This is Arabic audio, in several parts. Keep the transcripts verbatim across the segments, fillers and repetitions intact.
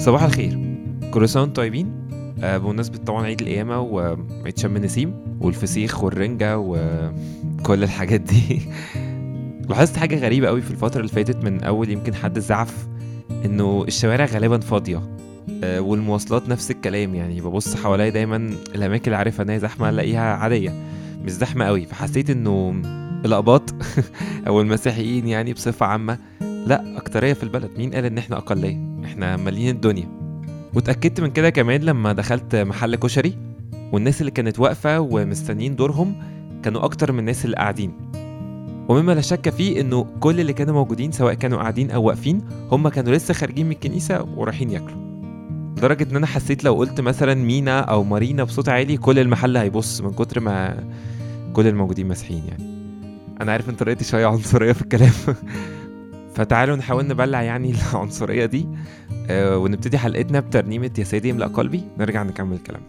صباح الخير، كل سنة وانتم طيبين. آه بمناسبة طبعا عيد القيامة وعيد شم النسيم والفسيخ والرنجة وكل الحاجات دي. لاحظت حاجة غريبة قوي في الفترة اللي فاتت، من أول يمكن حد زعف إنه الشوارع غالبا فاضية، آه والمواصلات نفس الكلام. يعني ببص حوالي دايما الأماكن اللي عارفة إنها زحمة ألاقيها عادية، مش زحمة قوي. فحسيت إنه الأقباط أو المسيحيين يعني بصفة عامة لا أكترية في البلد. مين قال إن إحنا أقلية؟ إحنا مالين الدنيا. واتأكدت من كده كمان لما دخلت محل كشري، والناس اللي كانت واقفة ومستنين دورهم كانوا أكتر من الناس اللي قاعدين. ومما لا شك فيه إنه كل اللي كانوا موجودين سواء كانوا قاعدين أو واقفين هم كانوا لسه خارجين من الكنيسة ورايحين ياكلوا، لدرجة إن أنا حسيت لو قلت مثلا مينا أو مارينا بصوت عالي كل المحل هيبص من كتر ما كل الموجودين مسيحيين. يعني أنا عارف إن طريقتي شوية عنصرية في الكلام فتعالوا نحاول نبلع يعني العنصرية دي، أه ونبتدي حلقتنا بترنيمة يا سيدي املأ قلبي. نرجع نكمل كلامنا.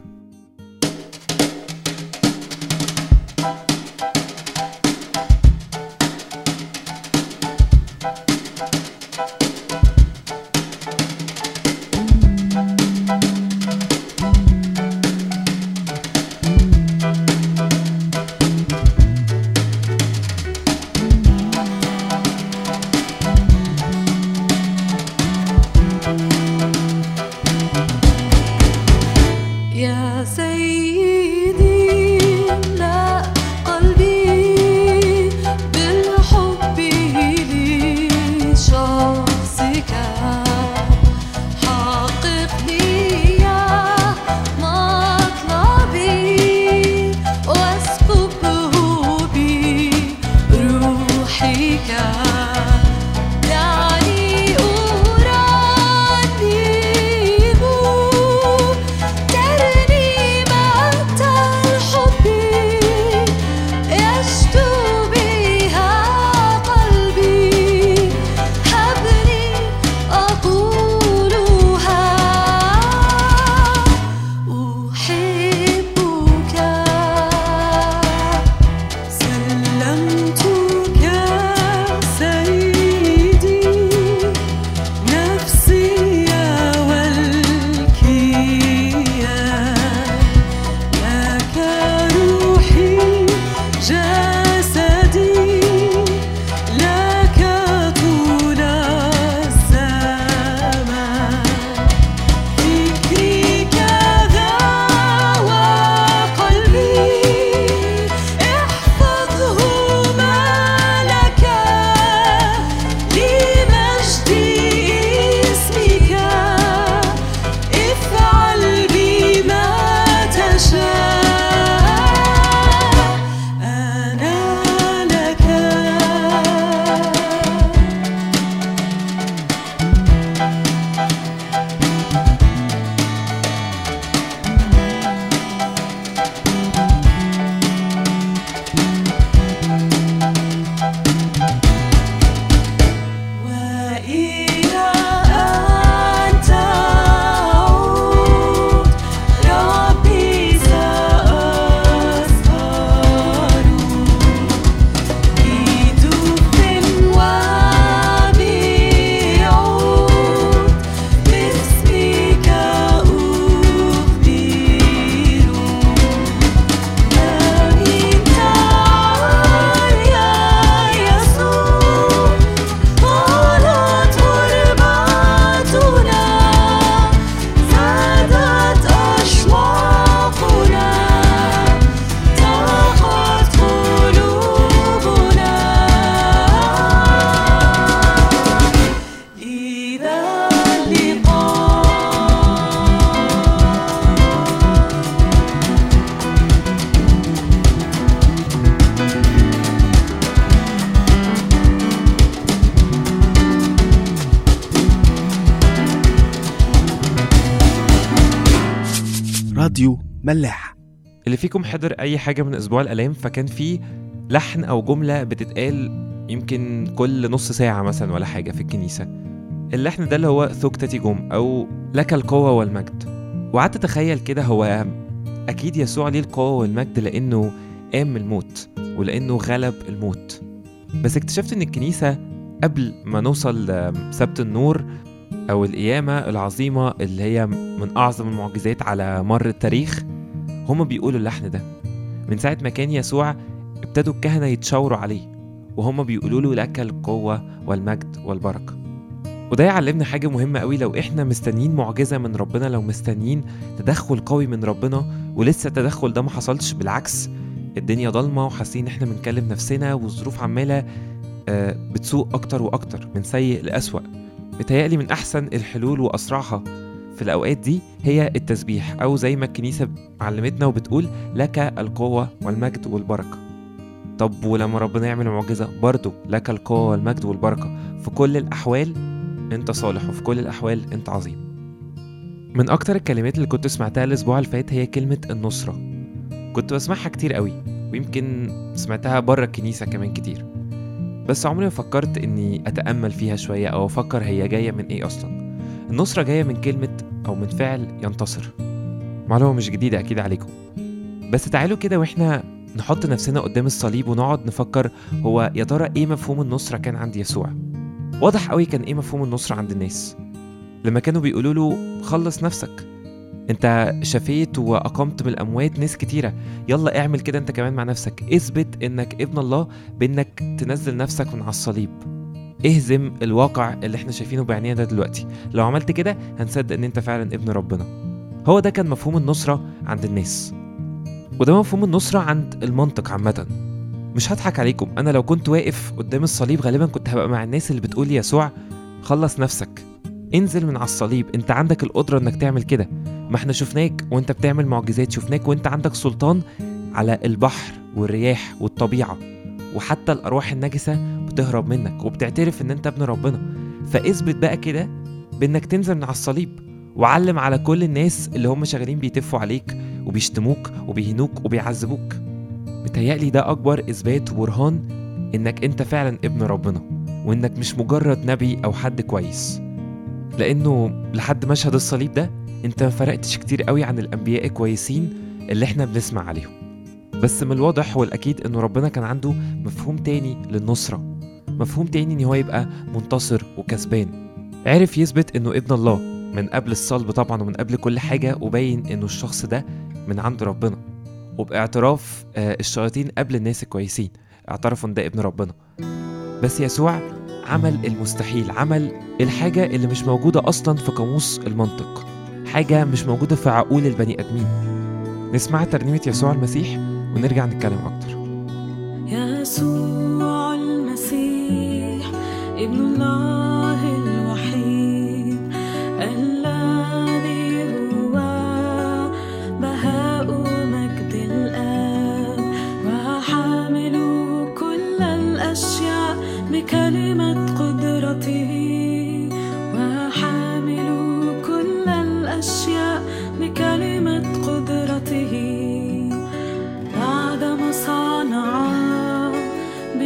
راديو ملاح. اللي فيكم حضر أي حاجة من أسبوع الآلام فكان فيه لحن أو جملة بتتقال يمكن كل نص ساعة مثلا ولا حاجة في الكنيسة. اللحن ده اللي هو ثوكتتي جم أو لك القوة والمجد. وقعدت أتخيل كده هو أكيد يسوع ليه القوة والمجد لأنه قام من الموت ولأنه غلب الموت. بس اكتشفت إن الكنيسة قبل ما نوصل سبت النور أو القيامة العظيمة اللي هي من أعظم المعجزات على مر التاريخ، هم بيقولوا اللحن ده من ساعة ما كان يسوع ابتدوا الكهنة يتشاوروا عليه وهم بيقولوا له لك القوة والمجد والبركة. وده يعلمنا حاجة مهمة قوي، لو احنا مستنيين معجزة من ربنا، لو مستنيين تدخل قوي من ربنا ولسه التدخل ده ما حصلش، بالعكس الدنيا ضلمة وحاسين احنا بنكلم نفسنا والظروف عمالة آه بتسوء اكتر واكتر من سيء لأسوأ، متهيألي من احسن الحلول واسرعها في الاوقات دي هي التسبيح، او زي ما الكنيسة علمتنا وبتقول لك القوة والمجد والبركة. طب ولما ربنا يعمل معجزة برضو لك القوة والمجد والبركة، في كل الأحوال انت صالح وفي كل الأحوال انت عظيم. من أكتر الكلمات اللي كنت سمعتها الأسبوع اللي فات هي كلمة النصرة. كنت بسمعها كتير قوي ويمكن سمعتها بره الكنيسة كمان كتير، بس عمري ما فكرت اني أتأمل فيها شوية أو أفكر هي جاية من ايه أصلا. النصرة جاية من كلمة أو من فعل ينتصر. معلومة مش جديدة أكيد عليكم، بس تعالوا كده واحنا نحط نفسنا قدام الصليب ونقعد نفكر هو يا ترى ايه مفهوم النصرة كان عند يسوع. واضح قوي كان ايه مفهوم النصرة عند الناس لما كانوا بيقولوا له خلص نفسك، انت شفيت واقمت من الاموات ناس كتيرة، يلا اعمل كده انت كمان مع نفسك، اثبت انك ابن الله بانك تنزل نفسك من على الصليب، اهزم الواقع اللي احنا شايفينه بعينينا ده دلوقتي، لو عملت كده هنصدق ان انت فعلا ابن ربنا. هو ده كان مفهوم النصرة عند الناس، وده مفهوم النصرة عند المنطق عامة. مش هضحك عليكم، أنا لو كنت واقف قدام الصليب غالبا كنت هبقى مع الناس اللي بتقول يسوع خلص نفسك، انزل من على الصليب، انت عندك القدرة انك تعمل كده، ما احنا شفناك وانت بتعمل معجزات، شفناك وانت عندك سلطان على البحر والرياح والطبيعة، وحتى الأرواح النجسة بتهرب منك وبتعترف ان انت ابن ربنا، فاثبت بقى كده بانك تنزل من على الصليب وعلم على كل الناس اللي هم شغالين بيتفوا عليك وبيشتموك وبيهنوك وبيعذبوك. متهيألي ده أكبر إثبات وبرهان إنك أنت فعلا ابن ربنا، وإنك مش مجرد نبي أو حد كويس، لأنه لحد مشهد الصليب ده أنت ما فرقتش كتير قوي عن الأنبياء الكويسين اللي إحنا بنسمع عليهم. بس من الواضح والأكيد إنه ربنا كان عنده مفهوم تاني للنصرة، مفهوم تاني إن هو يبقى منتصر وكسبان، عرف يثبت إنه ابن الله من قبل الصلب طبعا ومن قبل كل حاجة، وبين إنه الشخص ده من عند ربنا، وباعتراف الشياطين قبل الناس الكويسين اعترفوا ان ده ابن ربنا. بس يسوع عمل المستحيل، عمل الحاجة اللي مش موجودة أصلا في قاموس المنطق، حاجة مش موجودة في عقول البني آدمين. نسمع ترنيمة يسوع المسيح ونرجع نتكلم أكتر. يسوع المسيح ابن الله الوحيد الذي هو بهاء مجد الآب، وحامل كل الأشياء بكلمة قدرته، وحامل كل الأشياء بكلمة قدرته، بعدما صنع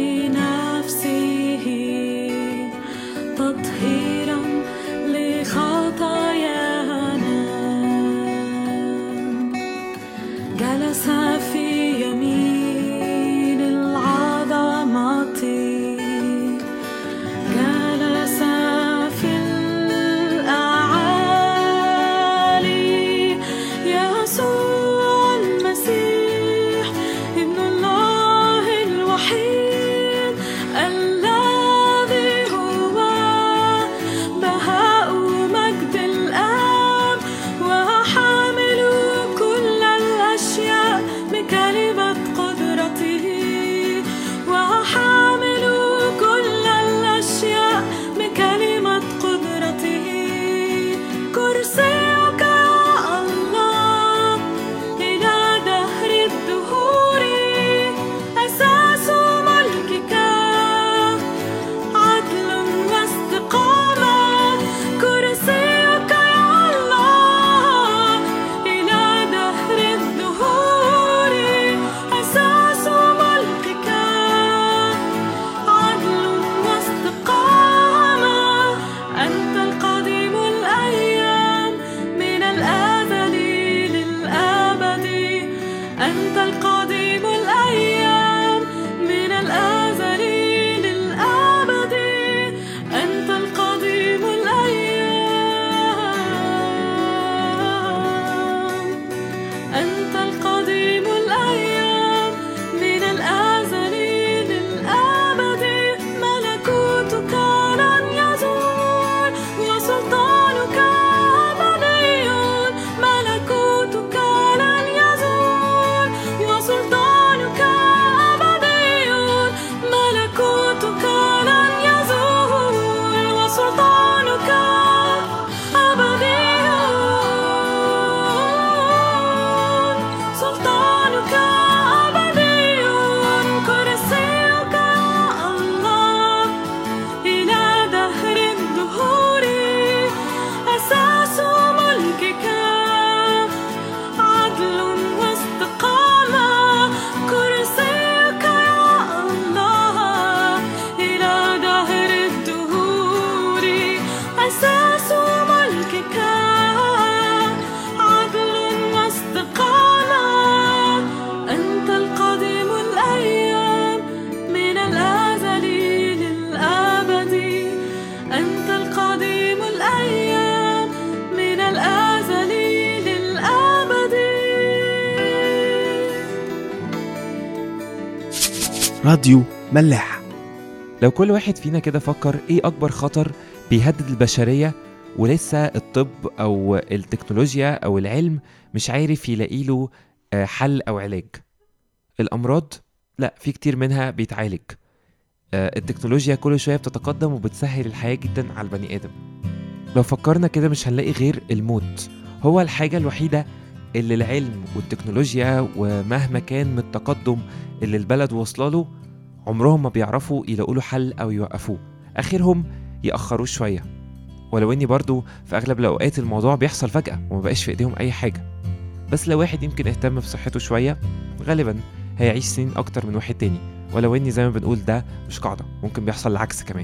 راديو ملاح. لو كل واحد فينا كده فكر ايه اكبر خطر بيهدد البشرية ولسه الطب او التكنولوجيا او العلم مش عارف يلاقي له حل او علاج. الامراض لا، في كتير منها بيتعالج. التكنولوجيا كل شوية بتتقدم وبتسهل الحياة جدا على البني ادم. لو فكرنا كده مش هنلاقي غير الموت هو الحاجة الوحيدة اللي العلم والتكنولوجيا ومهما كان من التقدم اللي البلد وصلاله عمرهم ما بيعرفوا يلاقوا له حل او يوقفوه، اخرهم يأخروه شوية. ولو اني برضو في اغلب الاوقات الموضوع بيحصل فجأة وما بقاش في ايديهم اي حاجة، بس لو واحد يمكن اهتم بصحته شوية غالبا هيعيش سنين اكتر من واحد تاني. ولو اني زي ما بنقول ده مش قاعدة، ممكن بيحصل العكس كمان.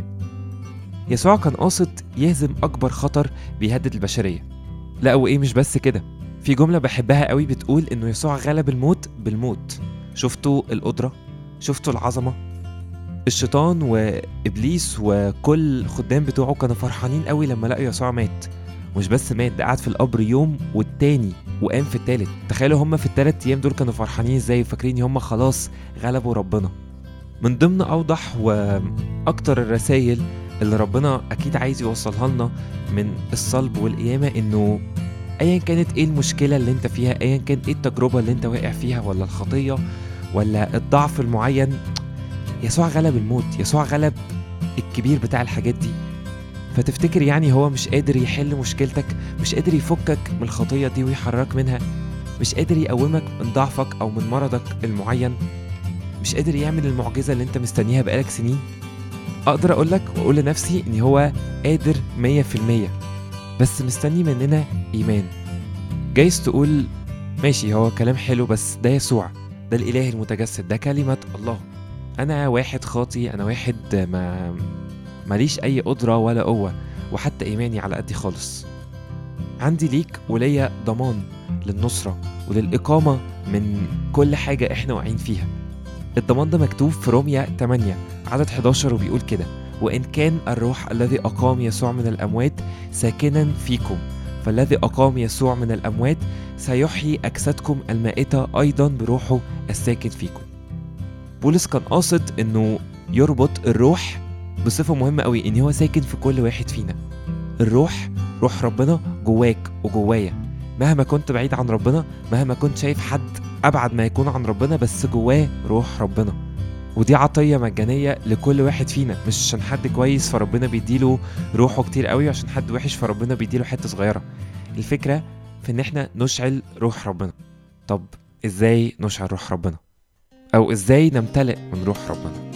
يسوع كان قاصد يهزم اكبر خطر بيهدد البشرية. لا وايه مش بس كده، في جملة بحبها قوي بتقول انه يسوع غلب الموت بالموت. شفتوا القدرة؟ شفتوا العظمة؟ الشيطان وإبليس وكل خدام بتوعه كانوا فرحانين قوي لما لقوا يسوع مات. مش بس مات، ده قعد في القبر يوم والتاني وقام في التالت. تخيلوا هم في التلات ايام دول كانوا فرحانين ازاي، فاكرين هم خلاص غلبوا ربنا. من ضمن اوضح واكتر الرسائل اللي ربنا اكيد عايز يوصلها لنا من الصلب والقيامة انه ايا كانت ايه المشكلة اللي انت فيها، ايا كان ايه التجربة اللي انت واقع فيها ولا الخطية ولا الضعف المعين، يسوع غلب الموت. يسوع غلب الكبير بتاع الحاجات دي. فتفتكر يعني هو مش قادر يحل مشكلتك؟ مش قادر يفكك من الخطية دي ويحرك منها؟ مش قادر يقومك من ضعفك او من مرضك المعين؟ مش قادر يعمل المعجزة اللي انت مستنيها بقالك سنين؟ اقدر اقولك واقول لنفسي ان هو قادر مية في المية، بس مستني مننا ايمان. جايز تقول ماشي هو كلام حلو، بس ده يسوع، ده الاله المتجسد، ده كلمة الله. انا واحد خاطي، انا واحد ما ماليش اي قدرة ولا قوة، وحتى ايماني على قدي خالص. عندي ليك وليا ضمان للنصرة وللإقامة من كل حاجة احنا واقعين فيها. الضمان ده مكتوب في روميا ثمانية عدد حداشر وبيقول كده: وإن كان الروح الذي أقام يسوع من الأموات ساكنا فيكم، فالذي أقام يسوع من الأموات سيحيي أجسادكم المائتة أيضا بروحه الساكن فيكم. بولس كان قاصد إنه يربط الروح بصفة مهمة قوي، إن هو ساكن في كل واحد فينا. الروح، روح ربنا جواك وجوايا. مهما كنت بعيد عن ربنا، مهما كنت شايف حد أبعد ما يكون عن ربنا، بس جواه روح ربنا. ودي عطية مجانية لكل واحد فينا، مش عشان حد كويس فربنا بيديله روحه كتير قوي، عشان حد وحش فربنا بيديله حتة صغيرة. الفكرة في ان احنا نشعل روح ربنا. طب ازاي نشعل روح ربنا؟ او ازاي نمتلئ من روح ربنا؟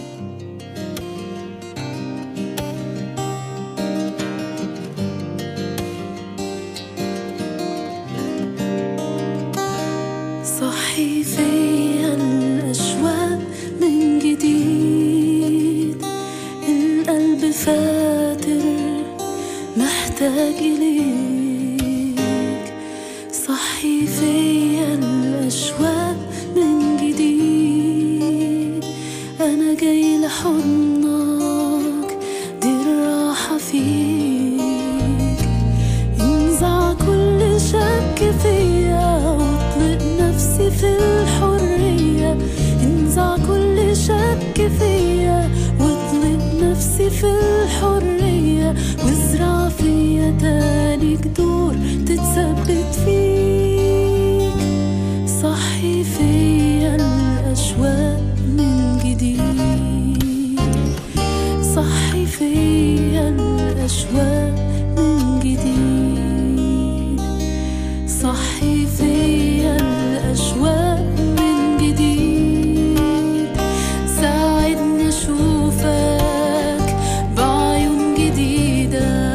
صحي فيا الأشواق من جديد، القلب فاتر محتاج إليك. صحي فيا الأشواق من جديد، أنا جاي لحضنك، دي الراحة فيك. انزع كل شك فيا واطلق نفسي في الحرية، انزع كل شك فيا واطلق نفسي في الحرية، وازرع فيا تاني جذور تتثبت فيك. صحي فيا الأشواق من جديد، صحي فيا الأشواق من جديد، صحي فيا الأشواق من جديد. ساعدني أشوفك بعيون جديدة،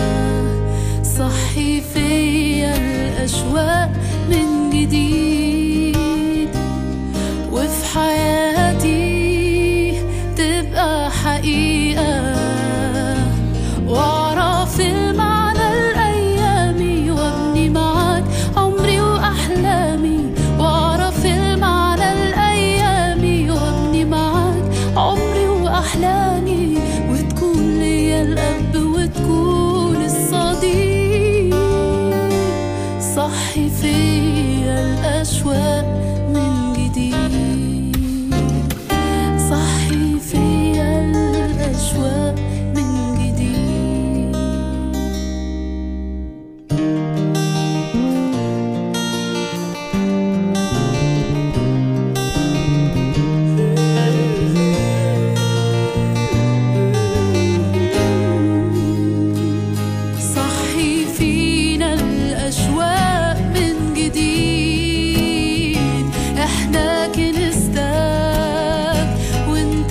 صحي فيا الأشواق من جديد. وفي حياتي تبقى حقيقة، واعرف المعنى الأيامي، وابني معاك عمري وأحلامي. واعرف المعنى الأيامي، وابني معاك عمري وأحلامي، وتكون ليا الأب وتكون الصديق. صحي فيا الأشواق الأشواق من جديد. احنا كنستك وانت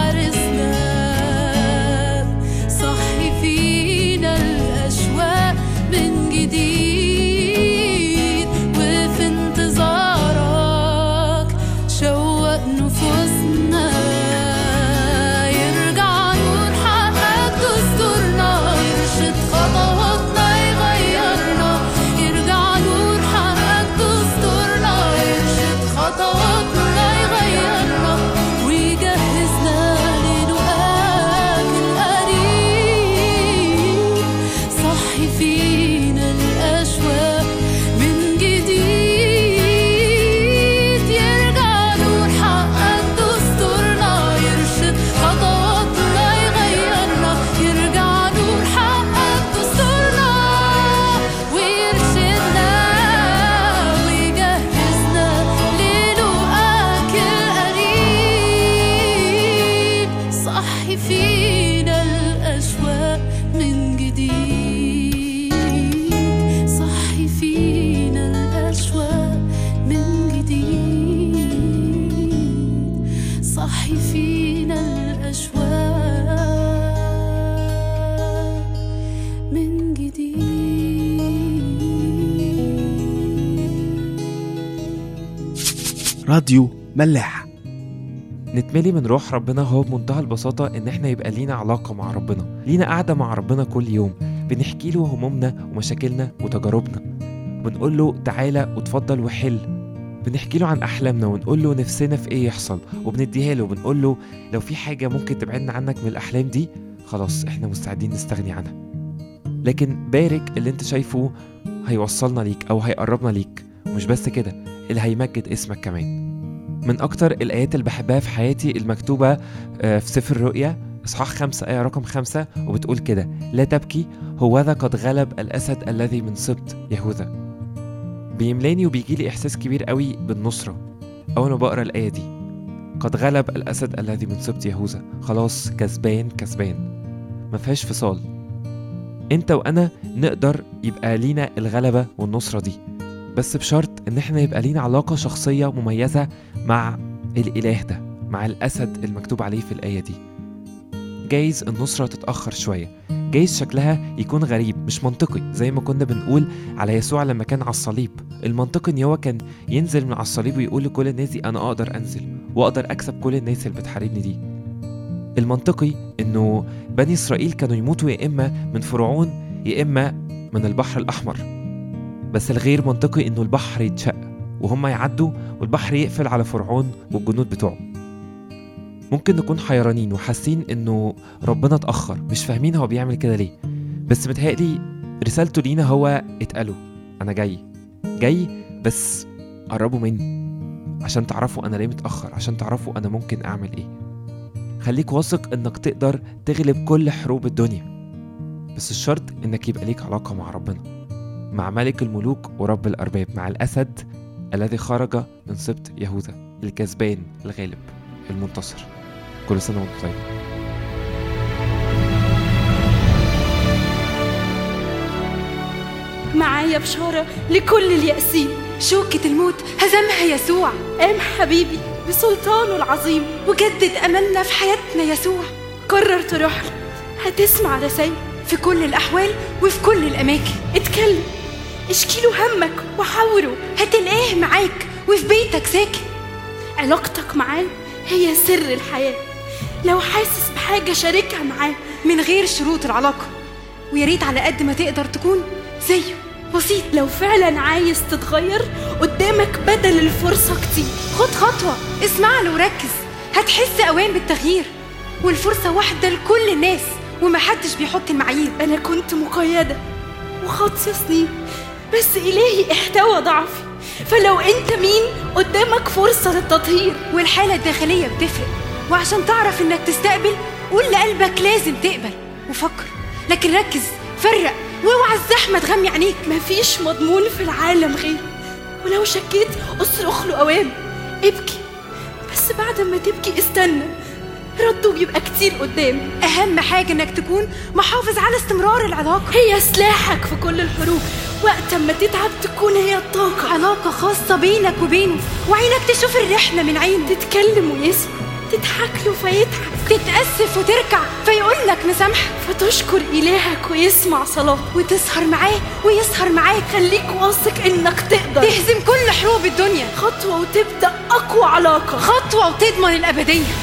عرسناك، صحي فينا الأشواق من جديد، وفي انتظارك شوق نفوسنا. يرجع نور حقك دستورنا، يرشد خطواتنا يغيرنا. يرجع نور حقك دستورنا، يرشد خطواتنا يغيرنا، ويجهزنا للقاك القريب. صحي فينا الأشواق من جديد. يرجع نور حقك دستورنا، يرشد خطواتنا يغيرنا. يرجع نور حقك دستورنا ويرشدنا ويجهزنا للقاك القريب. صحي فينا الأشواق من جديد. صحي فينا الأشواق من جديد. صحي فينا الأشواق من جديد. راديو ملاح. نتملي من روح ربنا هو بمنتهى البساطة إن إحنا يبقى لينا علاقة مع ربنا، لينا قاعدة مع ربنا كل يوم، بنحكي له همومنا ومشاكلنا وتجاربنا، بنقول له تعالى وتفضل وحل، بنحكي له عن أحلامنا ونقول له نفسنا في إيه يحصل، وبنديها له وبنقول له لو في حاجة ممكن تبعدنا عنك من الأحلام دي خلاص إحنا مستعدين نستغني عنها. لكن بارك اللي أنت شايفه هيوصلنا ليك أو هيقربنا ليك، ومش بس كده اللي هيمجد اسمك كمان. من أكتر الآيات اللي بحبها في حياتي المكتوبة في سفر الرؤيا إصحاح خمسة آية رقم خمسة، وبتقول كده: لا تبكي، هوذا قد غلب الأسد الذي من سبط يهوذا. بيملاني وبيجيلي إحساس كبير قوي بالنصرة أول ما بقرأ الآية دي. قد غلب الأسد الذي من سبط يهوذا، خلاص كسبان كسبان، ما فيهاش فصال. أنت وأنا نقدر يبقى لينا الغلبة والنصرة دي، بس بشرط ان احنا يبقى لينا علاقة شخصية مميزة مع الاله ده، مع الاسد المكتوب عليه في الاية دي. جايز النصرة تتأخر شوية، جايز شكلها يكون غريب مش منطقي، زي ما كنا بنقول على يسوع لما كان على الصليب. المنطقي ان هو كان ينزل من على الصليب ويقول لكل الناس دي انا اقدر انزل واقدر اكسب كل الناس اللي بتحاربني دي. المنطقي انه بني اسرائيل كانوا يموتوا يا اما من فرعون يا اما من البحر الاحمر، بس الغير منطقي انه البحر يتشق وهم يعدوا والبحر يقفل على فرعون والجنود بتوعه. ممكن نكون حيرانين وحاسين انه ربنا اتأخر، مش فاهمين هو بيعمل كده ليه، بس متهيألي رسالته لينا هو اتقالوا انا جاي جاي بس قربوا مني عشان تعرفوا انا ليه متأخر، عشان تعرفوا انا ممكن اعمل ايه. خليك واثق انك تقدر تغلب كل حروب الدنيا، بس الشرط انك يبقى ليك علاقة مع ربنا، مع ملك الملوك ورب الأرباب، مع الأسد الذي خرج من سبط يهوذا، الكسبان الغالب المنتصر. كل سنة وانتم طيبين. معايا بشارة لكل اليأسين، شوكة الموت هزمها يسوع، قام حبيبي بسلطانه العظيم وجدد أملنا في حياتنا يسوع. قرر تروح له، هتسمع رسائل في كل الأحوال وفي كل الأماكن. اتكلم، اشكيله همك وحاوره، هتلاقيه معاك وفي بيتك ساكن. علاقتك معاه هي سر الحياة، لو حاسس بحاجة شاركها معاه من غير شروط العلاقة، وياريت على قد ما تقدر تكون زيه بسيط. لو فعلا عايز تتغير قدامك بدل الفرصة كتير، خد خطوة، اسمع له وركز، هتحس أوان بالتغيير، والفرصة واحدة لكل الناس ومحدش بيحط المعايير. أنا كنت مقيدة وخاطية سنين، بس إلهي احتوى ضعفي، فلو أنت مين قدامك فرصة للتطهير. والحالة الداخلية بتفرق، وعشان تعرف إنك تستقبل قول لقلبك لازم تقبل وفكر، لكن ركز، فرق، واوعى الزحمة تغمي عينيك. مفيش مضمون في العالم غير، ولو شكيت اصرخ له أوام، ابكي، بس بعد ما تبكي استنى، رده بيبقى كتير قدام. أهم حاجة إنك تكون محافظ على استمرار العلاقة، هي سلاحك في كل الحروب، وقت ما تتعب تكون هي الطاقة. علاقة خاصة بينك وبينه، وعينك تشوف الرحلة من عينه، تتكلم ويسمع، تضحك له فيضحك، تتأسف وتركع فيقولك مسامحك، فتشكر إلهك ويسمع صلاتك، وتسهر معاه ويسهر معاك. خليك واثق إنك تقدر تهزم كل حروب الدنيا، خطوة وتبدأ أقوى علاقة، خطوة وتضمن الأبدية.